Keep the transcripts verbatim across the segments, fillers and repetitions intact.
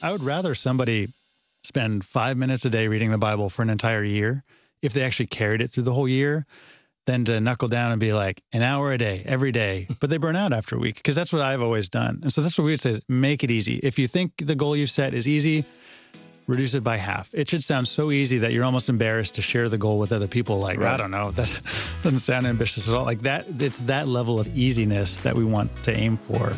I would rather somebody spend five minutes a day reading the Bible for an entire year if they actually carried it through the whole year than to knuckle down and be like an hour a day, every day. But they burn out after a week because that's what I've always done. And so that's what we would say is make it easy. If you think the goal you set is easy, reduce it by half. It should sound so easy that you're almost embarrassed to share the goal with other people. Like, right. I don't know, that doesn't sound ambitious at all. Like that, it's that level of easiness that we want to aim for.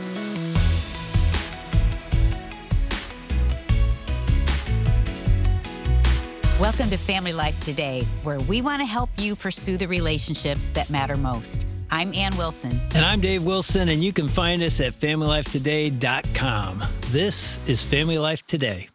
Welcome to Family Life Today, where we want to help you pursue the relationships that matter most. I'm Ann Wilson. And I'm Dave Wilson, and you can find us at family life today dot com. This is Family Life Today.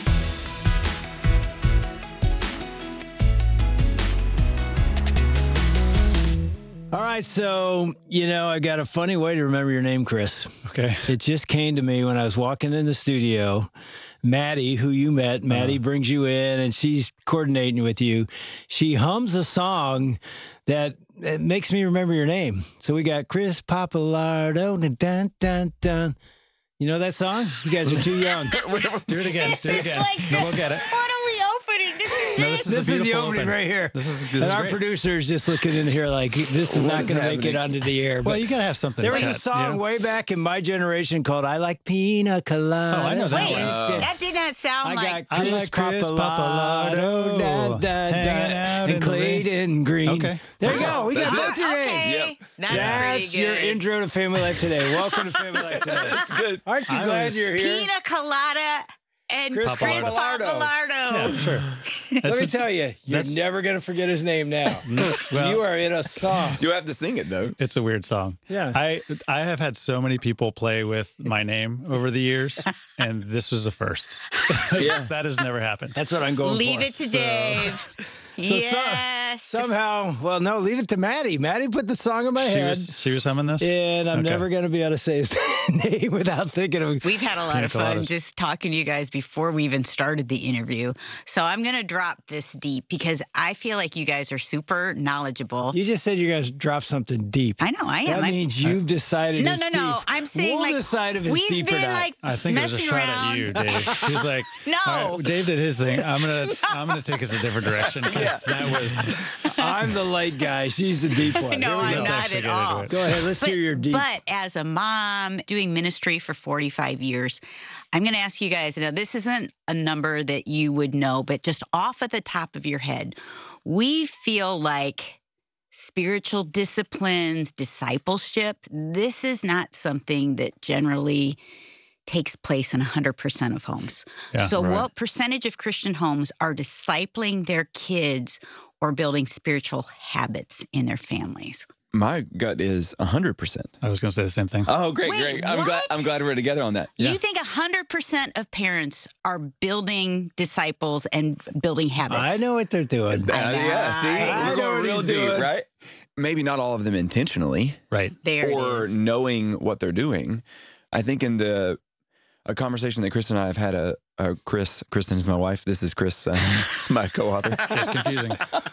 All right, so, you know, I got a funny way to remember your name, Chris. Okay. It just came to me when I was walking in the studio. Maddie, who you met, Maddie uh-huh. brings you in, and she's coordinating with you. She hums a song that, that makes me remember your name. So we got Chris Pappalardo, dun, dun, dun. You know that song? You guys are too young. Do it again. Do it again. Like, no, we'll get it. What are we opening? This is no, it. This is, this is the opening open. right here. This is, this and is our great. producer's just looking in here like, this is What not is going to make happening? it onto the air. Well, But you got to have something there to was cut, a song you know? way back in my generation called I Like Pina Colada. Oh, I know that Wait, one. Uh, that did not sound I like... got I Chris, like Chris Pappalardo, Pappalardo, da, da, da, hanging out in and the Clayton Green. Okay. There you go. We got That's both it. your names. Okay, Yep. that's, That's pretty your good. intro to Family Life Today. Welcome to Family Life Today. That's good. Aren't you I glad was- you're here? Pina Colada and Chris Chris, Pappalardo. Pappalardo. Yeah, sure. Let That's me a- tell you, you're that's- never going to forget his name now. well, You are in a song. You have to sing it, though. It's a weird song. Yeah. I I have had so many people play with my name over the years, and this was the first. Yeah. That has never happened. That's what I'm going Leave for. it to So- Dave. So- yes. Somehow, well, no, leave it to Maddie. Maddie put the song in my She head. was she was humming this. And I'm Okay. never going to be able to say his name without thinking of We've had a lot Pina of fun coladas. just talking to you guys before we even started the interview. So I'm going to drop this deep because I feel like you guys are super knowledgeable. You just said you're going to drop something deep. I know, I am. That I'm- means you've decided no, it's no, no. deep. I'm saying we'll like decide if it's we've deep been or not. like I think it was a messing shot around. at you, Dave. She was like, No. "All right, Dave did his thing. I'm gonna I'm gonna take us a different direction because that was I'm the light guy. She's the deep one. No, Here we I'm go. Let's not actually at get into all. it. Go ahead. Let's But, hear your deep. but as a mom doing ministry for forty-five years, I'm going to ask you guys, now this isn't a number that you would know, but just off at the top of your head, we feel like spiritual disciplines, discipleship, this is not something that generally takes place in one hundred percent of homes. Yeah, so right. what percentage of Christian homes are discipling their kids or building spiritual habits in their families? My gut is one hundred percent. I was gonna say the same thing. Oh, great, Wait, great. I'm what? glad I'm glad we're together on that. Yeah. You think one hundred percent of parents are building disciples and building habits? I know what they're doing. Uh, yeah, see? I We're know going what real he's deep, doing. right? Maybe not all of them intentionally Right. There or it is. knowing what they're doing. I think in the a conversation that Chris and I have had, a, a Chris, Kristen is my wife. This is Chris, uh, my co-author. It's confusing.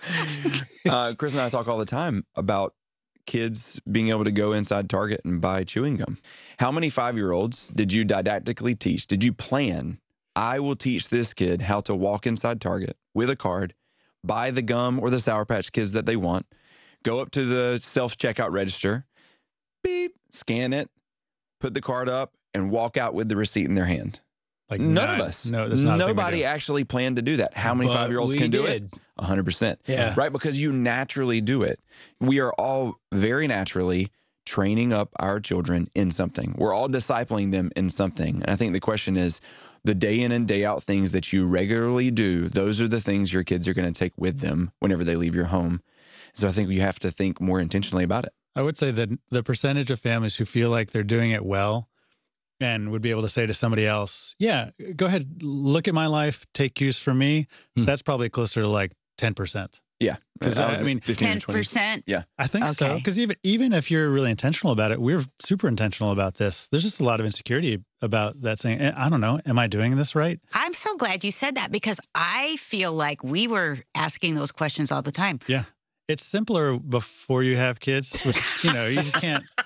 uh, Chris and I talk all the time about kids being able to go inside Target and buy chewing gum. How many five-year-olds did you didactically teach? Did you plan, I will teach this kid how to walk inside Target with a card, buy the gum or the Sour Patch Kids that they want, go up to the self-checkout register, beep, scan it, put the card up, and walk out with the receipt in their hand? Like None not- of us. No, that's not a thing we Nobody do. actually planned to do that. How many But five-year-olds we can do did. it? one hundred percent. Yeah. Right? Because you naturally do it. We are all very naturally training up our children in something. We're all discipling them in something. And I think the question is, the day in and day out things that you regularly do, those are the things your kids are going to take with them whenever they leave your home. So I think you have to think more intentionally about it. I would say that the percentage of families who feel like they're doing it well and would be able to say to somebody else, yeah, go ahead, look at my life, take cues from me, Hmm. that's probably closer to like ten percent. Yeah. 'Cause, I mean, fifteen to ten twenty. percent? Yeah. I think so. Okay. Because even, even if you're really intentional about it, we're super intentional about this. There's just a lot of insecurity about that saying, "Eh, I don't know, am I doing this right? I'm so glad you said that because I feel like we were asking those questions all the time. Yeah. It's simpler before you have kids, which, you know, you just can't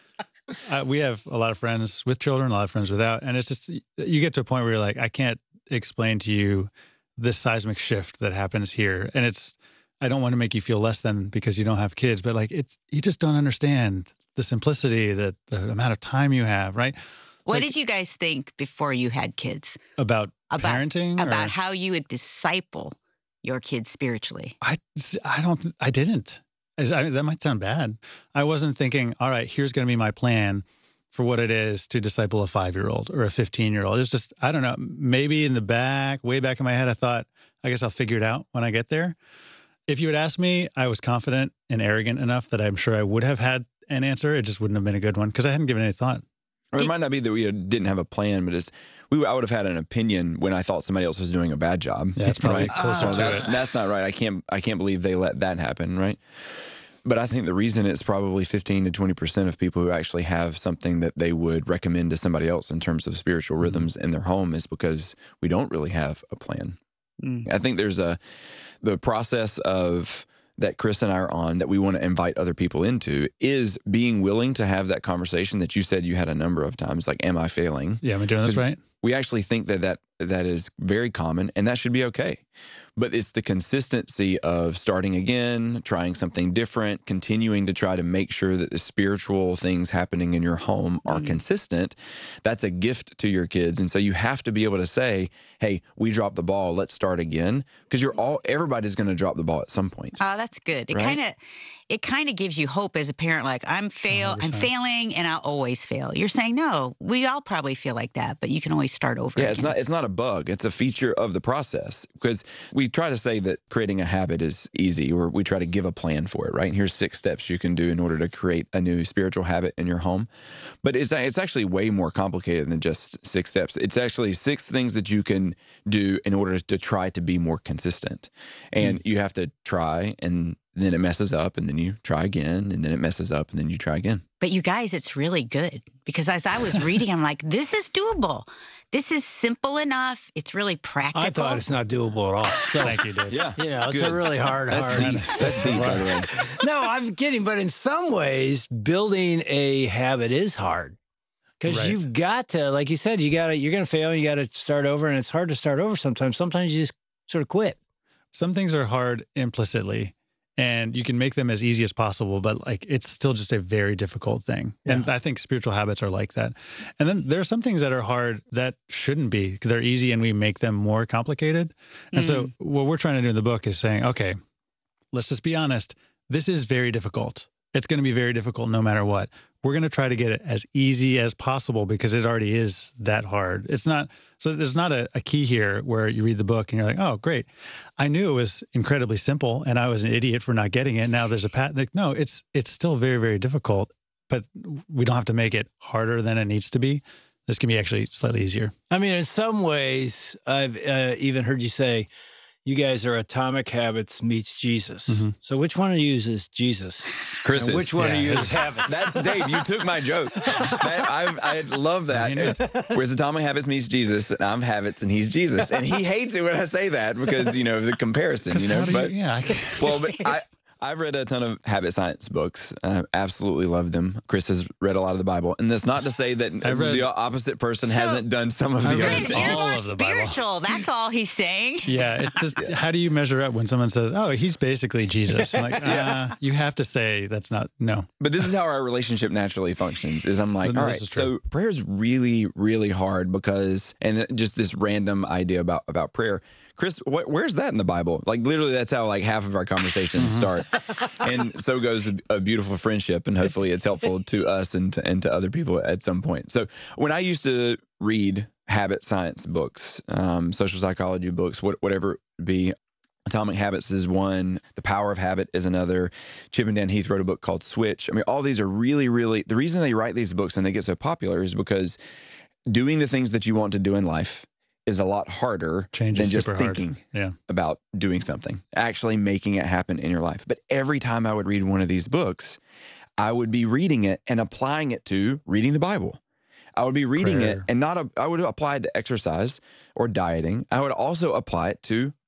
uh, we have a lot of friends with children, a lot of friends without. And it's just, you get to a point where you're like, I can't explain to you this seismic shift that happens here. And it's, I don't want to make you feel less than because you don't have kids, but like it's, you just don't understand the simplicity, the, the amount of time you have, right? What like, did you guys think before you had kids? About, about parenting? About or? how you would disciple your kids spiritually? I, I don't, I didn't. I, that might sound bad. I wasn't thinking, all right, here's going to be my plan for what it is to disciple a five-year-old or a fifteen-year-old. It's just, I don't know, maybe in the back, way back in my head, I thought, I guess I'll figure it out when I get there. If you had asked me, I was confident and arrogant enough that I'm sure I would have had an answer. It just wouldn't have been a good one because I hadn't given any thought. Or it might not be that we had, didn't have a plan, but it's we. I would have had an opinion when I thought somebody else was doing a bad job. Yeah, it's probably right? closer Oh, to that's, it. That's not right. I can't. I can't believe they let that happen. Right. But I think the reason it's probably fifteen to twenty percent of people who actually have something that they would recommend to somebody else in terms of spiritual rhythms mm-hmm. in their home is because we don't really have a plan. Mm. I think there's a the process of that Chris and I are on that we want to invite other people into is being willing to have that conversation that you said you had a number of times, like, am I failing? Yeah, am I doing this right? We actually think that, that that is very common and that should be okay. But it's the consistency of starting again, trying something different, continuing to try to make sure that the spiritual things happening in your home are mm-hmm. consistent. That's a gift to your kids. And so you have to be able to say, hey, we dropped the ball, let's start again. Because you're all everybody's going to drop the ball at some point. Oh, that's good. It right? kind of it kind of gives you hope as a parent, like I'm fail, one hundred percent. I'm failing and I'll always fail. You're saying, no, we all probably feel like that, but you can always start over. Yeah, again. it's not it's not a bug. It's a feature of the process. Because we try to say that creating a habit is easy, or we try to give a plan for it, right? And here's six steps you can do in order to create a new spiritual habit in your home. But it's it's actually way more complicated than just six steps. It's actually six things that you can do in order to try to be more consistent. And mm. you have to try, and then it messes up, and then you try again, and then it messes up, and then you try again. But you guys, it's really good because as I was reading, I'm like, this is doable. This is simple enough. It's really practical. I thought it's not doable at all. So, thank you, Dave. Yeah, you know, it's Good. a really hard, That's hard. deep. That's deep, by the way. No, I'm kidding. But in some ways, building a habit is hard because right. you've got to, like you said, you got to. You're going to fail. You got to start over, and it's hard to start over sometimes. Sometimes you just sort of quit. Some things are hard implicitly. And you can make them as easy as possible, but like it's still just a very difficult thing. Yeah. And I think spiritual habits are like that. And then there are some things that are hard that shouldn't be because they're easy and we make them more complicated. And mm. so what we're trying to do in the book is saying, okay, let's just be honest. This is very difficult. It's going to be very difficult no matter what. We're going to try to get it as easy as possible because it already is that hard. It's not, so there's not a, a key here where you read the book and you're like, oh, great. I knew it was incredibly simple and I was an idiot for not getting it. Now there's a patent. No, it's, it's still very, very difficult, but we don't have to make it harder than it needs to be. This can be actually slightly easier. I mean, in some ways, I've uh, even heard you say, you guys are Atomic Habits meets Jesus. Mm-hmm. So which one of you is Jesus? Chris and which one yeah. of you is Habits? That, Dave, you took my joke. That, I, I love that. It's, whereas Atomic Habits meets Jesus, and I'm Habits, and he's Jesus. And he hates it when I say that because, you know, the comparison, you know. But, you, yeah, I well, but I, I've read a ton of habit science books. I absolutely love them. Chris has read a lot of the Bible. And that's not to say that read, the opposite person so, hasn't done some of the other things. You're all more of the Bible. spiritual. That's all he's saying. Yeah. It just, yeah. How do you measure up when someone says, oh, he's basically Jesus? I'm like, yeah. uh, you have to say that's not, no. But this is how our relationship naturally functions is I'm like, no, all right, so prayer is really, really hard because, and just this random idea about, about prayer. Chris, wh- where's that in the Bible? Like literally that's how like half of our conversations start. And so goes a, a beautiful friendship, and hopefully it's helpful to us and to, and to other people at some point. So when I used to read habit science books, um, social psychology books, what, whatever it be, Atomic Habits is one. The Power of Habit is another. Chip and Dan Heath wrote a book called Switch. I mean, all these are really, really, the reason they write these books and they get so popular is because doing the things that you want to do in life is a lot harder Change than just thinking hard. Yeah. about doing something, actually making it happen in your life. But every time I would read one of these books, I would be reading it and applying it to reading the Bible. I would be reading prayer. it and not, a, I would apply it to exercise or dieting. I would also apply it to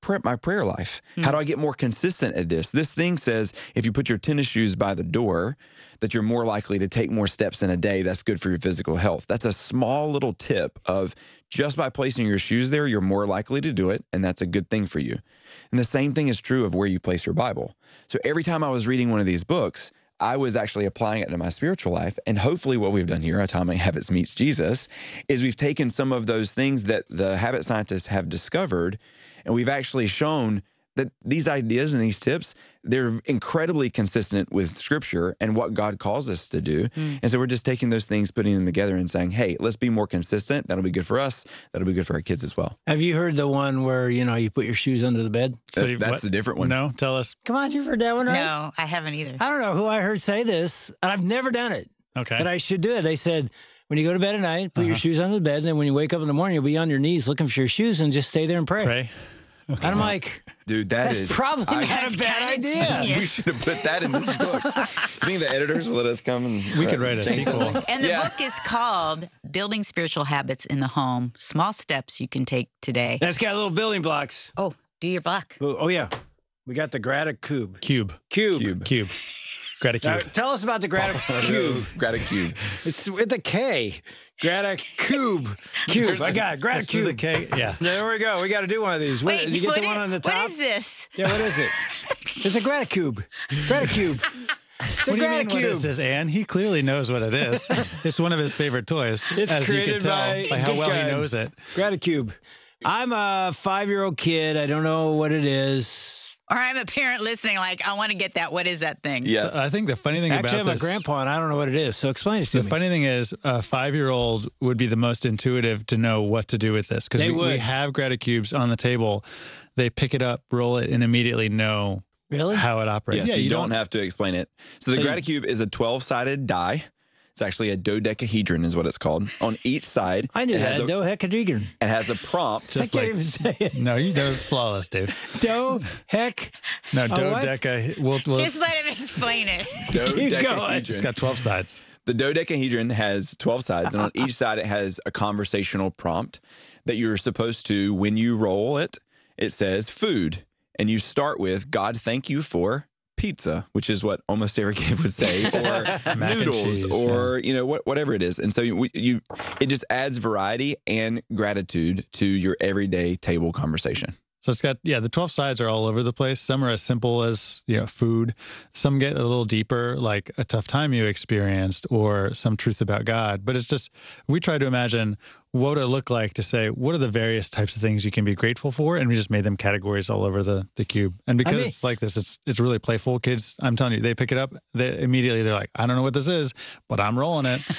pray- my prayer life? How do I get more consistent at this? This thing says if you put your tennis shoes by the door, that you're more likely to take more steps in a day. That's good for your physical health. That's a small little tip of just by placing your shoes there, you're more likely to do it, and that's a good thing for you. And the same thing is true of where you place your Bible. So every time I was reading one of these books, I was actually applying it to my spiritual life. And hopefully what we've done here, Atomic Habits Meets Jesus, is we've taken some of those things that the habit scientists have discovered, and we've actually shown that these ideas and these tips, they're incredibly consistent with Scripture and what God calls us to do. Mm. And so we're just taking those things, putting them together and saying, hey, let's be more consistent. That'll be good for us. That'll be good for our kids as well. Have you heard the one where, you know, you put your shoes under the bed? So That- you- that's what- a different one. No, tell us. Come on, you've heard that one, right? No, I haven't either. I don't know who I heard say this, and I've never done it, Okay. but I should do it. They said, when you go to bed at night, put your Uh-huh. shoes under the bed, and then when you wake up in the morning, you'll be on your knees looking for your shoes and just stay there and pray. Pray. And I'm like, Dude, that that's is probably I- not a bad kinda idea. genius. We should have put that in this book. You think the editors will let us come and We could write a change sequel. something? And the Yeah. book is called Building Spiritual Habits in the Home, Small Steps You Can Take Today. That's got little building blocks. Oh, do your block. Oh, oh, yeah. We got the Grata Cube. Cube. Cube. Cube. Cube. Grata Now, cube. tell us about the Grata Cube. Grata Cube. It's with a K. Grata Cube. Cube. I got it. Grata Let's do the Cube. K. Yeah. There we go. We got to do one of these. What- Wait, Did you get what the one is- on the top? What is this? Yeah, what is it? It's a Grata Cube. Grata Cube. It's a What do you Grata mean what Cube. is this, Ann? He clearly knows what it is. It's one of his favorite toys, It's as you can created tell by by how Good well Guy. he knows it. Grata Cube. I'm a five-year-old kid. I don't know what it is. Or I'm a parent listening, like, I want to get that. What is that thing? Yeah. I think the funny thing Actually, about I'm this, a grandpa, and I don't know what it is. So explain it to the me. funny thing is, a five-year-old would be the most intuitive to know what to do with this because They we, we would. have Grata cubes on the table. They pick it up, roll it, and immediately know Really? how it operates. Yeah, so you, don't, have to explain it. So the So you- Grata Cube is a twelve-sided die. It's actually a dodecahedron is what it's called. On each side, I knew it has that. a, Dohecadron. it has a prompt. I Just can't like- even say it. No, you, that was flawless, Dave. Do heck. No, what? dodeca. We'll, we'll, Just let him explain it. going. it's Dodecahedron. got twelve sides. The dodecahedron has twelve sides, and on each side it has a conversational prompt that you're supposed to, when you roll it, it says food. And you start with, God, thank you for pizza, which is what almost every kid would say, or and noodles, cheese, or, you know, what, whatever it is. And so you, you, it just adds variety and gratitude to your everyday table conversation. So it's got, yeah, the twelve sides are all over the place. Some are as simple as, you know, food. Some get a little deeper, like a tough time you experienced or some truth about God. But it's just, we try to imagine what would it look like to say, what are the various types of things you can be grateful for? And we just made them categories all over the, the cube. And because I mean- it's like this, it's it's really playful. Kids, I'm telling you, they pick it up, they immediately they're like, I don't know what this is, but I'm rolling it.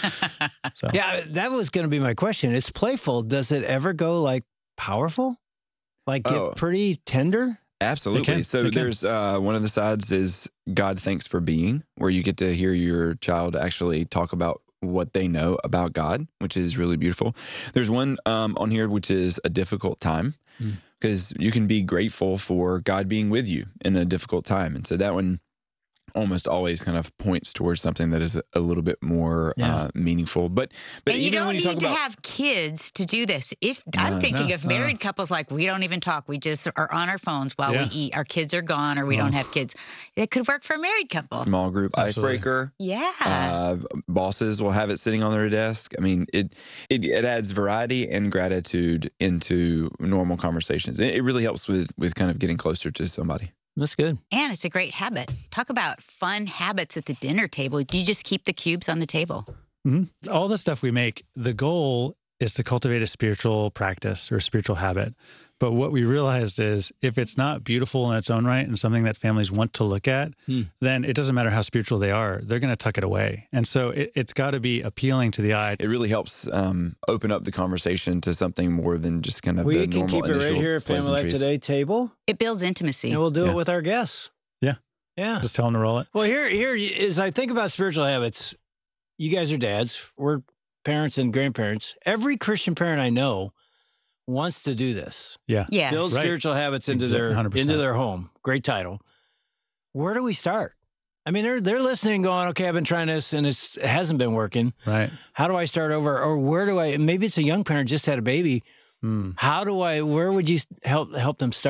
So Yeah, that was going to be my question. It's playful. Does it ever go like powerful? Like get Oh. pretty tender? Absolutely. can. So They can. there's uh, one of the sides is God thanks for being, where you get to hear your child actually talk about what they know about God, which is really beautiful. There's one um, on here which is a difficult time, Mm. because you can be grateful for God being with you in a difficult time. And so that one almost always kind of points towards something that is a little bit more Yeah. uh, meaningful. But but And you even don't when you need talk to about have kids to do this. If I'm No, thinking no, of no. married couples, like we don't even talk. We just are on our phones while Yeah. we eat. Our kids are gone, or we don't Oh. have kids. It could work for a married couple. small group Absolutely. icebreaker, Yeah. Uh, bosses will have it sitting on their desk. I mean, it it, it adds variety and gratitude into normal conversations. It, it really helps with with kind of getting closer to somebody. That's good. And it's a great habit. Talk about fun habits at the dinner table. Do you just keep the cubes on the table? Mhm. All the stuff we make, the goal is to cultivate a spiritual practice or a spiritual habit. But what we realized is if it's not beautiful in its own right and something that families want to look at, Hmm. then it doesn't matter how spiritual they are. They're going to tuck it away. And so it, it's got to be appealing to the eye. It really helps um, open up the conversation to something more than just kind of We the can normal keep it right initial here at Family Life pleasantries. Today table, It builds intimacy. and we'll do Yeah. it with our guests. Yeah. Yeah. Just tell them to roll it. Well, here, here is I think about spiritual habits. You guys are dads. We're parents and grandparents. Every Christian parent I know wants to do this. Yeah. Yes. Build Right. spiritual habits into Exa- their one hundred percent. into their home. Great title. Where do we start? I mean, they're they're listening, going, "Okay, I've been trying this, and it's, it hasn't been working. Right. How do I start over? Or where do I? Maybe it's a young parent just had a baby. Mm. How do I? Where would you help help them start?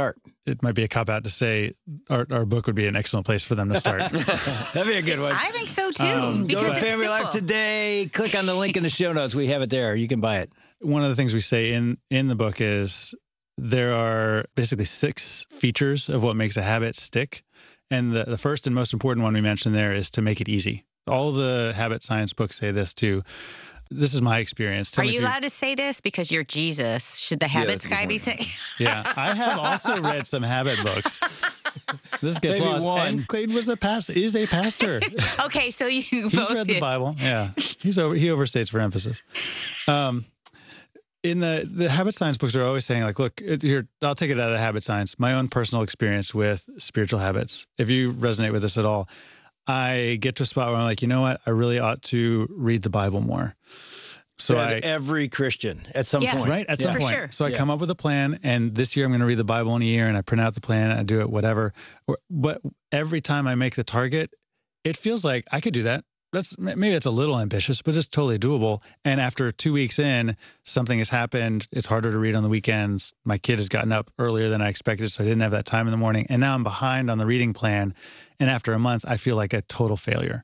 it might be a cop out to say our, our book would be an excellent place for them to start. That'd be a good one. I think so too. Um, because go to it's Family simple. Life Today. Click on the link in the show notes. We have it there. You can buy it. One of the things we say in, in the book is there are basically six features of what makes a habit stick. And the, the first and most important one we mentioned there is to make it easy. All the habit science books say this too. This is my experience. Tell Are me if you you're- allowed to say this because you're Jesus? Should the habits that's a good guy be point. saying? Yeah, I have also read some habit books. This gets Maybe lost. one. And Clayton was a pastor. Is a pastor. Okay, so you He's both read the did. Bible. Yeah, he's over. He overstates for emphasis. Um, in the the habit science books are always saying like, look, it- here I'll take it out of the habit science. My own personal experience with spiritual habits. If you resonate with this at all, I get to a spot where I'm like, you know what? I really ought to read the Bible more. So That I every Christian at some Yeah. point. right at some For point. sure. So I Yeah. come up with a plan, and this year I'm going to read the Bible in a year, and I print out the plan, and I do it, whatever. Or- But every time I make the target, it feels like I could do that. That's maybe it's a little ambitious, but it's totally doable. And after two weeks in, something has happened. It's harder to read on the weekends. My kid has gotten up earlier than I expected, so I didn't have that time in the morning. And now I'm behind on the reading plan. And after a month, I feel like a total failure.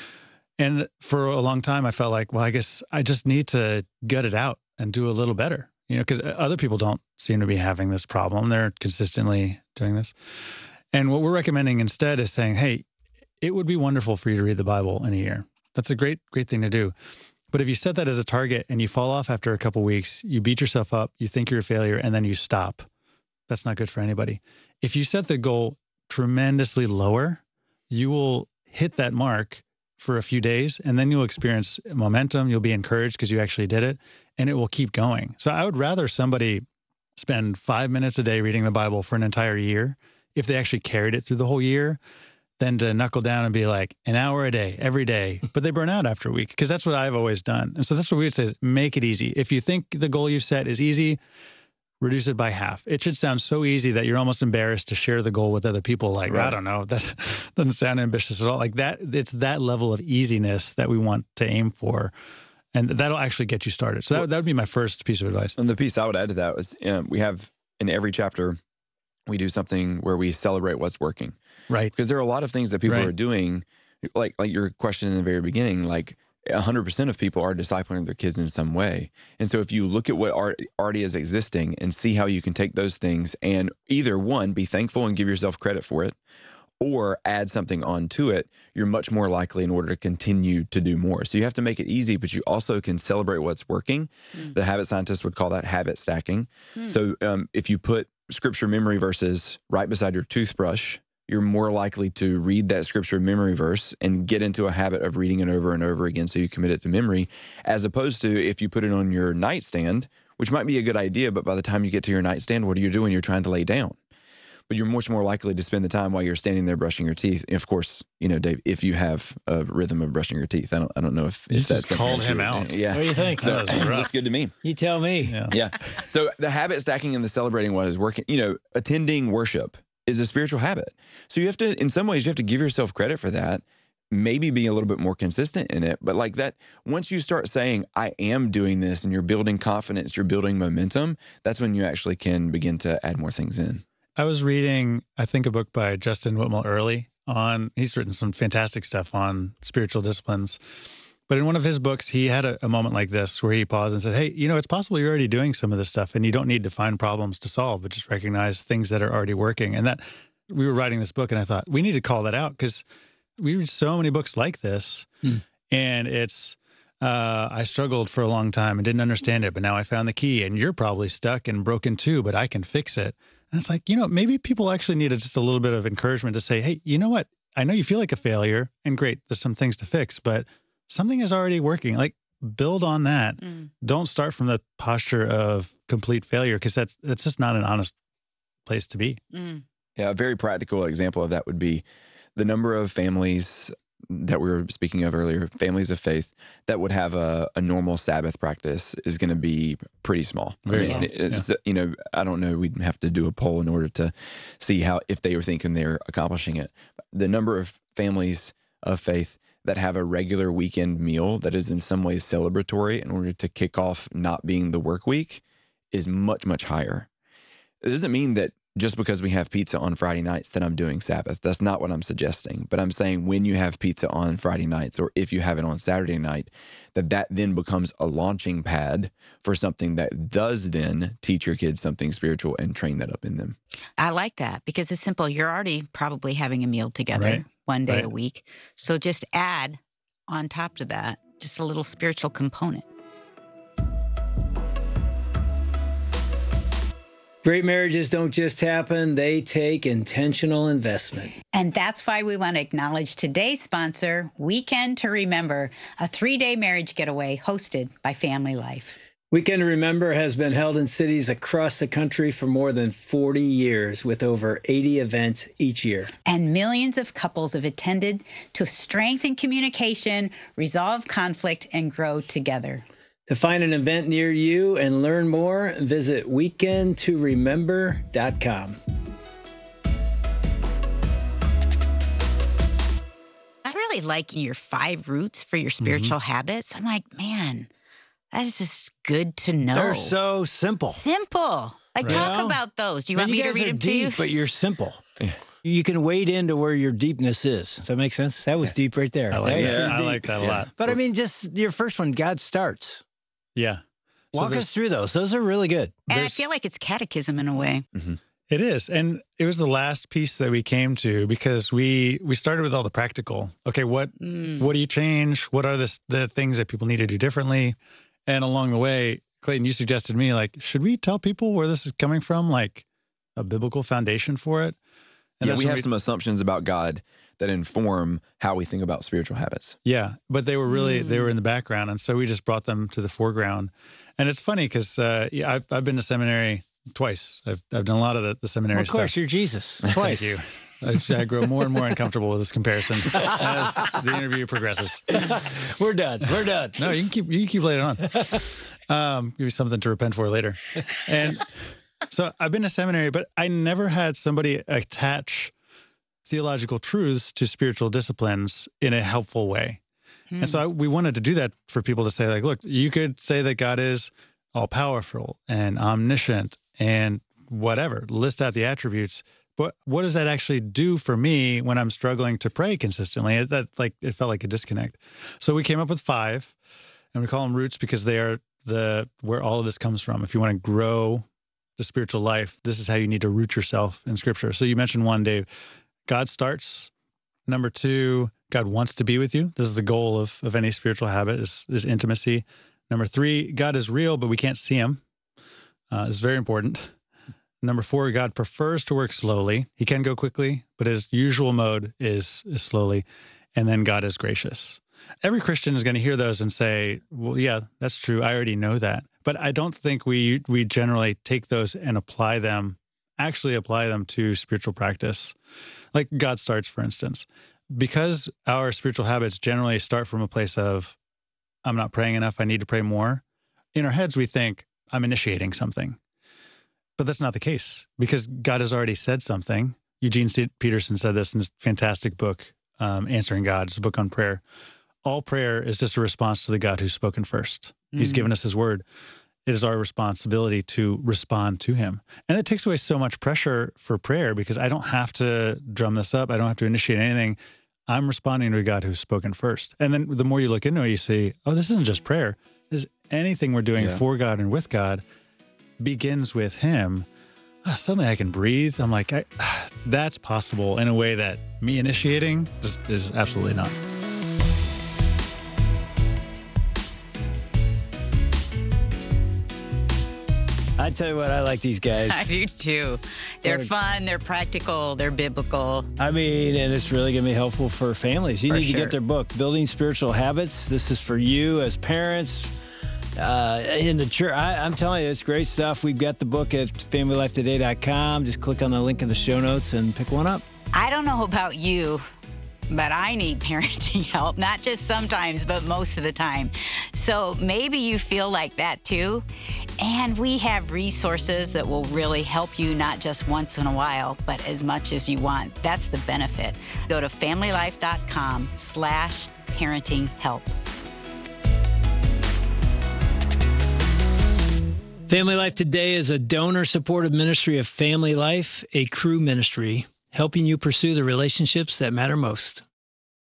And for a long time, I felt like, well, I guess I just need to gut it out and do a little better, you know, because other people don't seem to be having this problem. They're consistently doing this. And what we're recommending instead is saying, hey, it would be wonderful for you to read the Bible in a year. That's a great, great thing to do. But if you set that as a target and you fall off after a couple of weeks, you beat yourself up, you think you're a failure, and then you stop. That's not good for anybody. If you set the goal tremendously lower, you will hit that mark for a few days, and then you'll experience momentum. You'll be encouraged because you actually did it, and it will keep going. So I would rather somebody spend five minutes a day reading the Bible for an entire year if they actually carried it through the whole year than to knuckle down and be like an hour a day, every day, but they burn out after a week, because that's what I've always done. And so that's what we would say is make it easy. If you think the goal you set is easy, reduce it by half. It should sound so easy that you're almost embarrassed to share the goal with other people. Like, Right. I don't know, that doesn't sound ambitious at all. Like that, it's that level of easiness that we want to aim for. And that'll actually get you started. So that, that would be my first piece of advice. And the piece I would add to that was um, we have in every chapter, we do something where we celebrate what's working. Right. Because there are a lot of things that people Right. are doing, like like your question in the very beginning, like one hundred percent of people are discipling their kids in some way. And so if you look at what art, already is existing and see how you can take those things and either one, be thankful and give yourself credit for it, or add something onto it, you're much more likely in order to continue to do more. So you have to make it easy, but you also can celebrate what's working. Mm. The habit scientists would call that habit stacking. Mm. So um, if you put scripture memory verses right beside your toothbrush, you're more likely to read that scripture memory verse and get into a habit of reading it over and over again so you commit it to memory, as opposed to if you put it on your nightstand, which might be a good idea, but by the time you get to your nightstand, what are you doing? You're trying to lay down. But you're much more likely to spend the time while you're standing there brushing your teeth. And of course, you know, Dave, if you have a rhythm of brushing your teeth, I don't, I don't know if, You if that's just something called that him you- out. Yeah. What do you think? So That was rough. looks good to me. You tell me. Yeah. Yeah. So the habit stacking and the celebrating what is working, you know, attending worship is a spiritual habit. So you have to, in some ways, you have to give yourself credit for that, maybe be a little bit more consistent in it. But like that, once you start saying, I am doing this, and you're building confidence, you're building momentum, that's when you actually can begin to add more things in. I was reading, I think, a book by Justin Whitmore Early on, he's written some fantastic stuff on spiritual disciplines. But in one of his books, he had a, a moment like this where he paused and said, hey, you know, it's possible you're already doing some of this stuff and you don't need to find problems to solve, but just recognize things that are already working. And that we were writing this book and I thought, we need to call that out because we read so many books like this. Hmm. And it's, uh, I struggled for a long time and didn't understand it, but now I found the key and you're probably stuck and broken too, but I can fix it. And it's like, you know, maybe people actually needed just a little bit of encouragement to say, hey, you know what? I know you feel like a failure and great, there's some things to fix, but something is already working. Like build on that. Mm. Don't start from the posture of complete failure because that's, that's just not an honest place to be. Mm. Yeah, a very practical example of that would be the number of families that we were speaking of earlier, families of faith, that would have a, a normal Sabbath practice is going to be pretty small. Very I mean, low, it's, you know, I don't know, we'd have to do a poll in order to see how, if they were thinking they're accomplishing it. The number of families of faith that have a regular weekend meal that is in some ways celebratory in order to kick off not being the work week is much, much higher. It doesn't mean that just because we have pizza on Friday nights that I'm doing Sabbath. That's not what I'm suggesting. But I'm saying when you have pizza on Friday nights, or if you have it on Saturday night, that that then becomes a launching pad for something that does then teach your kids something spiritual and train that up in them. I like that because it's simple. You're already probably having a meal together Right. one day Right. a week. So just add on top to that just a little spiritual component. Great marriages don't just happen, they take intentional investment. And that's why we want to acknowledge today's sponsor, Weekend to Remember, a three-day marriage getaway hosted by Family Life. Weekend to Remember has been held in cities across the country for more than forty years with over eighty events each year. And millions of couples have attended to strengthen communication, resolve conflict, and grow together. To find an event near you and learn more, visit weekend to remember dot com. I really like your five roots for your spiritual mm-hmm. habits. I'm like, man, that is just good to know. They're so simple. Simple. Like, right. talk well, about those. Do you man, want me you to guys read are them deep, to you? But you're simple. You can wade into where your deepness is. Does that make sense? That was yeah. deep right there. I like, that yeah, I like that a lot. But I mean, just your first one, God starts. Yeah. Walk so us through those. Those are really good. And There's, I feel like it's catechism in a way. Mm-hmm. It is. And it was the last piece that we came to because we we started with all the practical. Okay, what mm. what do you change? What are the, the things that people need to do differently? And along the way, Clayton, you suggested to me, like, should we tell people where this is coming from? Like a biblical foundation for it? And yeah, we have we, some assumptions about God that inform how we think about spiritual habits. Yeah, but they were really, mm. they were in the background. And so we just brought them to the foreground. And it's funny because uh, yeah, I've, I've been to seminary twice. I've, I've done a lot of the, the seminary well, of course, stuff. you're Jesus. Twice. Thank you. I, I grow more and more uncomfortable with this comparison as the interview progresses. We're done. We're done. No, you can keep you can keep laying on. Um, give you something to repent for later. And so I've been to seminary, but I never had somebody attach theological truths to spiritual disciplines in a helpful way. And so I, we wanted to do that for people to say, like, look, you could say that God is all-powerful and omniscient and whatever, list out the attributes. But what does that actually do for me when I'm struggling to pray consistently? It, that like it felt like a disconnect. So we came up with five, and we call them roots because they are the where all of this comes from. If you want to grow the spiritual life, this is how you need to root yourself in Scripture. So you mentioned one, Dave. God starts. Number two, God wants to be with you. This is the goal of, of any spiritual habit is, is intimacy. Number three, God is real, but we can't see him. Uh, it's very important. Number four, God prefers to work slowly. He can go quickly, but his usual mode is, is slowly. And then God is gracious. Every Christian is going to hear those and say, well, yeah, that's true. I already know that. But I don't think we we generally take those and apply them, actually apply them to spiritual practice. Like God starts, for instance. Because our spiritual habits generally start from a place of, I'm not praying enough, I need to pray more. In our heads, we think, I'm initiating something. But that's not the case because God has already said something. Eugene C. Peterson said this in his fantastic book, um, Answering God. It's a book on prayer. All prayer is just a response to the God who's spoken first. Mm. He's given us his word. It is our responsibility to respond to him. And it takes away so much pressure for prayer because I don't have to drum this up. I don't have to initiate anything. I'm responding to a God who's spoken first. And then the more you look into it, you see, oh, this isn't just prayer. This is anything we're doing yeah. for God and with God begins with him. Oh, suddenly I can breathe. I'm like, I, that's possible in a way that me initiating is, is absolutely not. I tell you what, I like these guys. I do too. They're They're- fun, they're practical, they're biblical. I mean, and it's really going to be helpful for families. You For need to sure. get their book, Building Spiritual Habits. This is for you as parents. Uh, in the church, I, I'm telling you, it's great stuff. We've got the book at family life today dot com. Just click on the link in the show notes and pick one up. I don't know about you, but I need parenting help, not just sometimes, but most of the time. So maybe you feel like that too. And we have resources that will really help you, not just once in a while, but as much as you want. That's the benefit. Go to family life dot com slash parenting help. Family Life Today is a donor-supported ministry of Family Life, a Cru ministry, helping you pursue the relationships that matter most.